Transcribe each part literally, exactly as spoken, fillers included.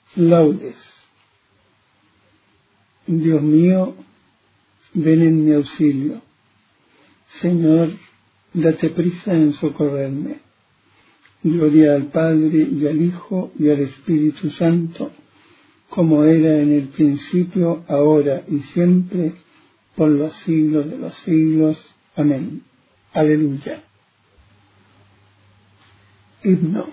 Laudes. Dios mío, ven en mi auxilio. Señor, date prisa en socorrerme. Gloria al Padre y al Hijo y al Espíritu Santo, como era en el principio, ahora y siempre, por los siglos de los siglos. Amén. Aleluya. Himno.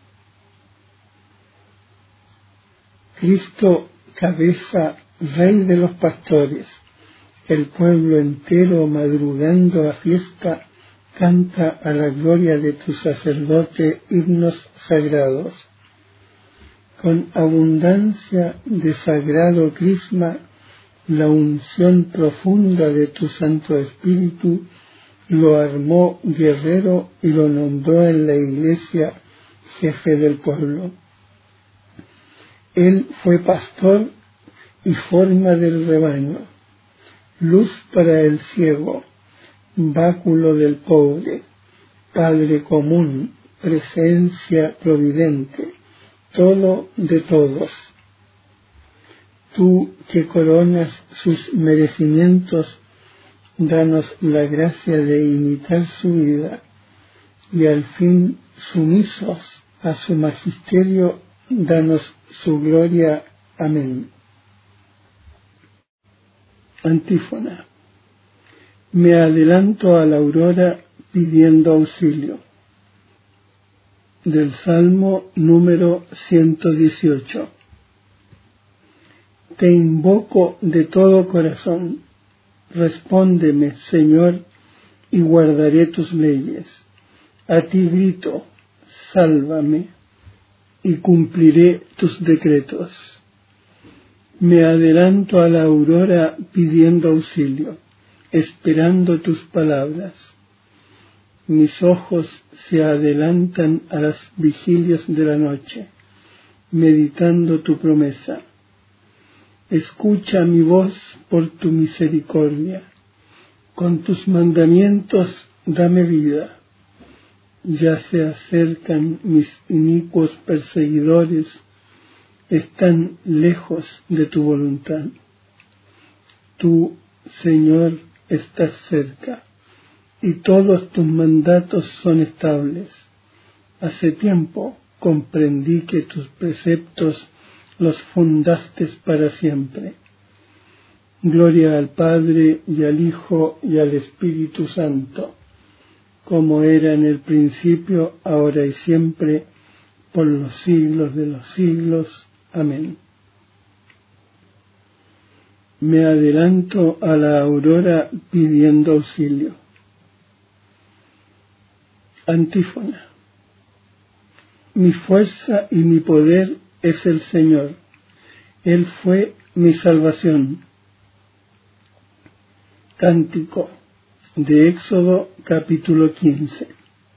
Cristo, cabeza, Rey de los pastores, el pueblo entero madrugando a fiesta, canta a la gloria de tu sacerdote himnos sagrados. Con abundancia de sagrado crisma, la unción profunda de tu Santo Espíritu lo armó guerrero y lo nombró en la Iglesia jefe del pueblo. Él fue pastor y forma del rebaño, luz para el ciego, báculo del pobre, Padre común, presencia providente, todo de todos. Tú que coronas sus merecimientos, danos la gracia de imitar su vida y al fin, sumisos a su magisterio, danos su gloria. Amén. Antífona. Me adelanto a la aurora pidiendo auxilio. Del Salmo número ciento dieciocho. Te invoco de todo corazón. Respóndeme, Señor, y guardaré tus leyes. A ti grito, sálvame, y cumpliré tus decretos. Me adelanto a la aurora pidiendo auxilio, esperando tus palabras. Mis ojos se adelantan a las vigilias de la noche, meditando tu promesa. Escucha mi voz por tu misericordia. Con tus mandamientos dame vida. Ya se acercan mis inicuos perseguidores, están lejos de tu voluntad. Tú, Señor, estás cerca, y todos tus mandatos son estables. Hace tiempo comprendí que tus preceptos los fundaste para siempre. Gloria al Padre y al Hijo y al Espíritu Santo, como era en el principio, ahora y siempre, por los siglos de los siglos. Amén. Me adelanto a la aurora pidiendo auxilio. Antífona. Mi fuerza y mi poder es el Señor. Él fue mi salvación. Cántico de Éxodo capítulo quince.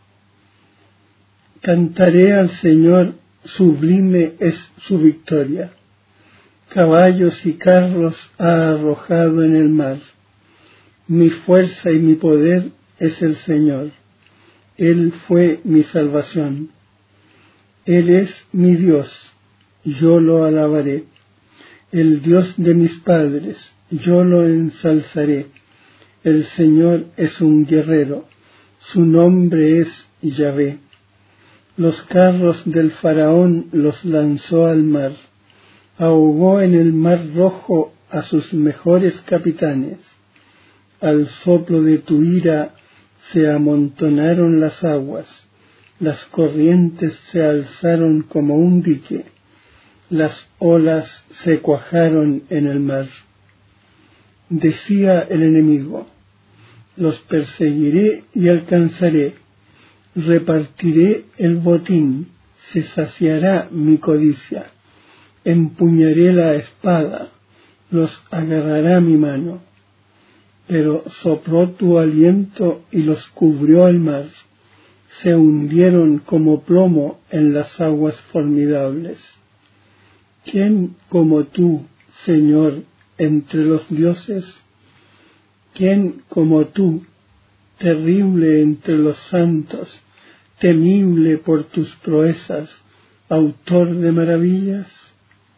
Cantaré al Señor, sublime es su victoria. Caballos y carros ha arrojado en el mar. Mi fuerza y mi poder es el Señor. Él fue mi salvación. Él es mi Dios, yo lo alabaré. El Dios de mis padres, yo lo ensalzaré. El Señor es un guerrero, su nombre es Yahvé. Los carros del faraón los lanzó al mar, ahogó en el mar rojo a sus mejores capitanes. Al soplo de tu ira se amontonaron las aguas, las corrientes se alzaron como un dique, las olas se cuajaron en el mar. Decía el enemigo, los perseguiré y alcanzaré, repartiré el botín, se saciará mi codicia, empuñaré la espada, los agarrará mi mano. Pero sopló tu aliento y los cubrió el mar, se hundieron como plomo en las aguas formidables. ¿Quién como tú, Señor, entre los dioses? ¿Quién como tú, terrible entre los santos, temible por tus proezas, autor de maravillas?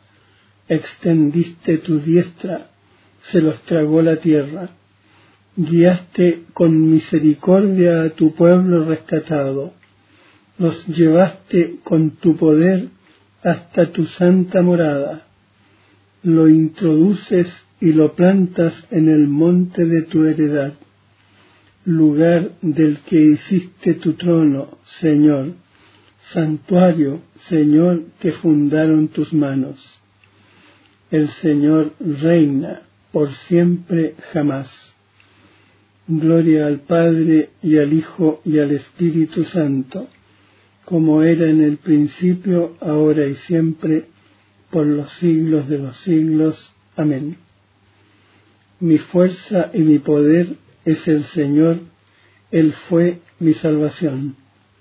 extendiste tu diestra, se los tragó la tierra. Guiaste con misericordia a tu pueblo rescatado, los llevaste con tu poder hasta tu santa morada, lo introduces y lo plantas en el monte de tu heredad, lugar del que hiciste tu trono, Señor, santuario, Señor, que fundaron tus manos. El Señor reina por siempre jamás. Gloria al Padre y al Hijo y al Espíritu Santo, como era en el principio, ahora y siempre, por los siglos de los siglos. Amén. Mi fuerza y mi poder es el Señor, Él fue mi salvación.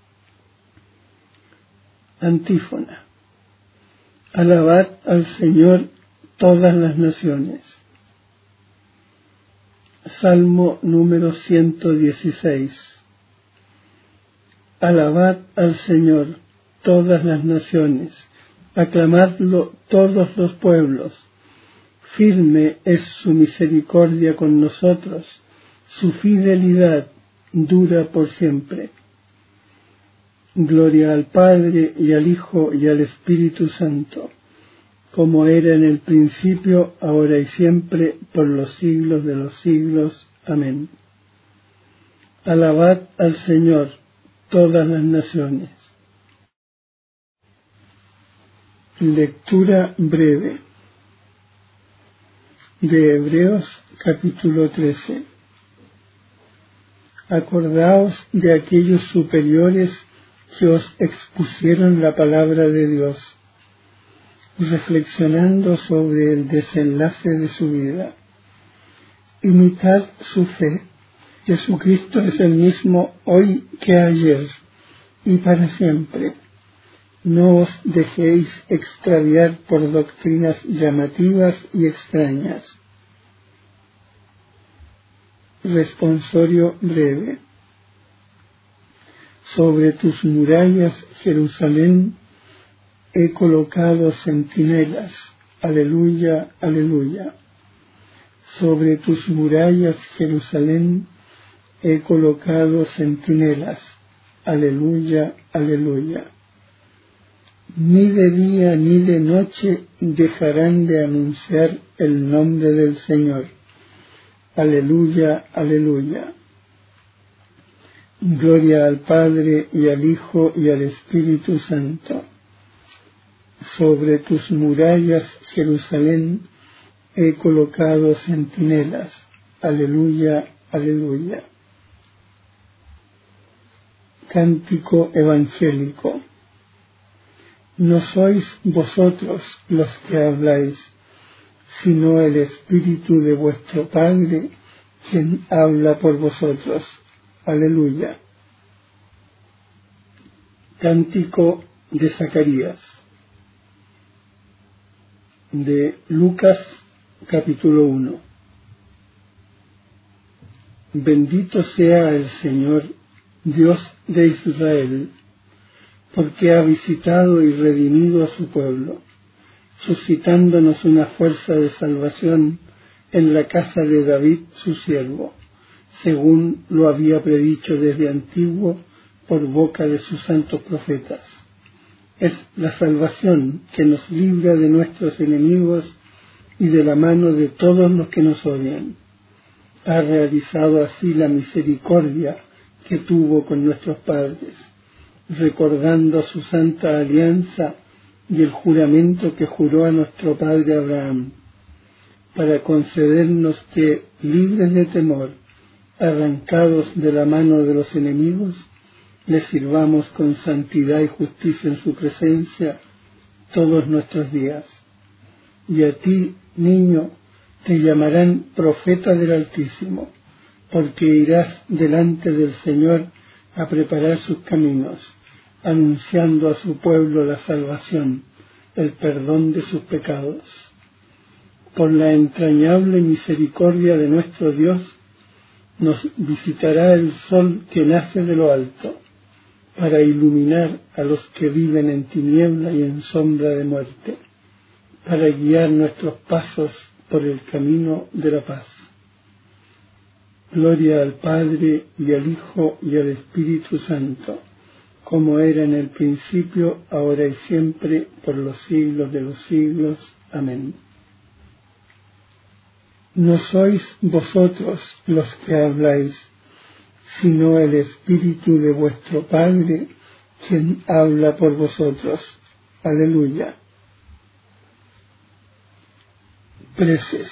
Antífona. Alabad al Señor todas las naciones. Salmo número ciento dieciséis. Alabad al Señor todas las naciones, aclamadlo todos los pueblos. Firme es su misericordia con nosotros, su fidelidad dura por siempre. Gloria al Padre y al Hijo y al Espíritu Santo, como era en el principio, ahora y siempre, por los siglos de los siglos. Amén. Alabad al Señor todas las naciones. Lectura breve de Hebreos capítulo trece. Acordaos de aquellos superiores que os expusieron la palabra de Dios, reflexionando sobre el desenlace de su vida. Imitad su fe. Jesucristo es el mismo hoy que ayer y para siempre. No os dejéis extraviar por doctrinas llamativas y extrañas. Responsorio breve. Sobre tus murallas, Jerusalén, he colocado centinelas. Aleluya, aleluya. Sobre tus murallas, Jerusalén, he colocado centinelas. Aleluya, aleluya. Ni de día ni de noche dejarán de anunciar el nombre del Señor. Aleluya, aleluya. Gloria al Padre y al Hijo y al Espíritu Santo. Sobre tus murallas, Jerusalén, he colocado centinelas. Aleluya, aleluya. Cántico evangélico. No sois vosotros los que habláis, sino el Espíritu de vuestro Padre, quien habla por vosotros. Aleluya. Cántico de Zacarías. De Lucas capítulo uno. Bendito sea el Señor, Dios de Israel, porque ha visitado y redimido a su pueblo, suscitándonos una fuerza de salvación en la casa de David su siervo, según lo había predicho desde antiguo por boca de sus santos profetas. Es la salvación que nos libra de nuestros enemigos y de la mano de todos los que nos odian. Ha realizado así la misericordia que tuvo con nuestros padres, recordando su santa alianza y el juramento que juró a nuestro padre Abraham, para concedernos que, libres de temor, arrancados de la mano de los enemigos, le sirvamos con santidad y justicia en su presencia todos nuestros días. Y a ti, niño, te llamarán profeta del Altísimo, porque irás delante del Señor a preparar sus caminos, anunciando a su pueblo la salvación, el perdón de sus pecados. Por la entrañable misericordia de nuestro Dios, nos visitará el sol que nace de lo alto, para iluminar a los que viven en tiniebla y en sombra de muerte, para guiar nuestros pasos por el camino de la paz. Gloria al Padre, y al Hijo, y al Espíritu Santo, como era en el principio, ahora y siempre, por los siglos de los siglos. Amén. No sois vosotros los que habláis, sino el Espíritu de vuestro Padre, quien habla por vosotros. Aleluya. Preces.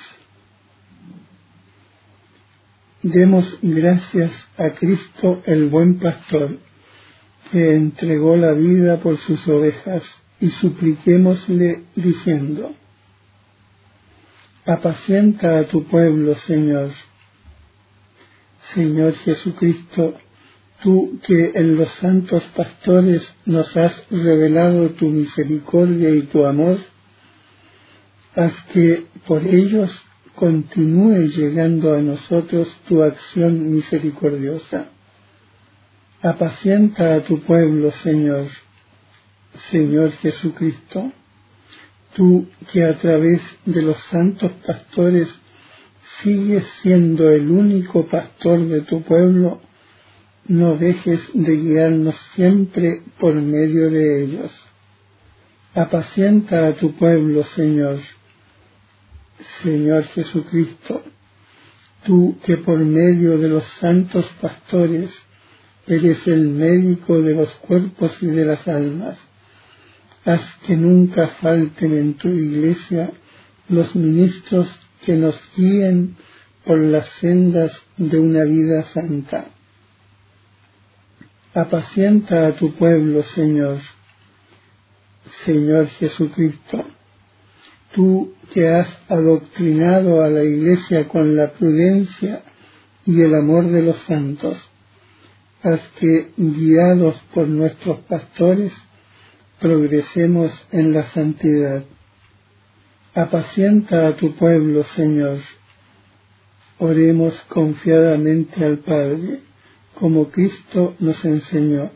Demos gracias a Cristo el buen pastor, que entregó la vida por sus ovejas, y supliquémosle diciendo: apacienta a tu pueblo, Señor. Señor Jesucristo, tú que en los santos pastores nos has revelado tu misericordia y tu amor, haz que por ellos continúe llegando a nosotros tu acción misericordiosa. Apacienta a tu pueblo, Señor. Señor Jesucristo, tú que a través de los santos pastores sigues siendo el único pastor de tu pueblo, no dejes de guiarnos siempre por medio de ellos. Apacienta a tu pueblo, Señor. Señor Jesucristo, tú que por medio de los santos pastores eres el médico de los cuerpos y de las almas, haz que nunca falten en tu iglesia los ministros que nos guíen por las sendas de una vida santa. Apacienta a tu pueblo, Señor. Señor Jesucristo, tú que has adoctrinado a la iglesia con la prudencia y el amor de los santos, haz que, guiados por nuestros pastores, progresemos en la santidad. Apacienta a tu pueblo, Señor. Oremos confiadamente al Padre, como Cristo nos enseñó.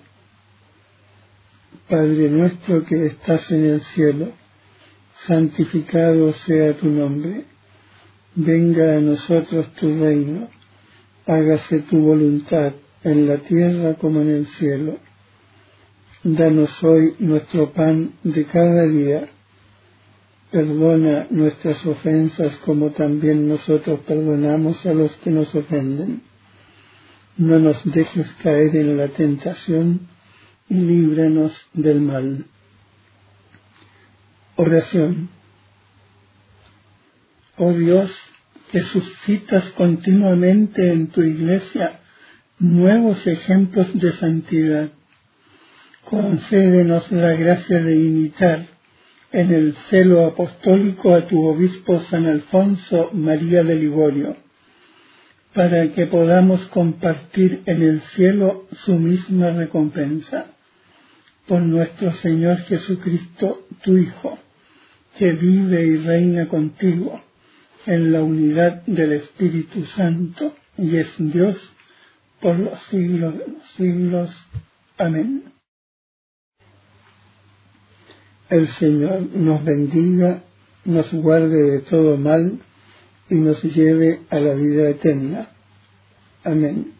Padre nuestro que estás en el cielo, santificado sea tu nombre. Venga a nosotros tu reino. Hágase tu voluntad en la tierra como en el cielo. Danos hoy nuestro pan de cada día. Perdona nuestras ofensas como también nosotros perdonamos a los que nos ofenden. No nos dejes caer en la tentación y líbranos del mal. Oración. Oh Dios, que suscitas continuamente en tu iglesia nuevos ejemplos de santidad, concédenos la gracia de imitar en el celo apostólico a tu obispo San Alfonso María de Ligorio, para que podamos compartir en el cielo su misma recompensa. Por nuestro Señor Jesucristo, tu Hijo, que vive y reina contigo en la unidad del Espíritu Santo y es Dios por los siglos de los siglos. Amén. El Señor nos bendiga, nos guarde de todo mal y nos lleve a la vida eterna. Amén.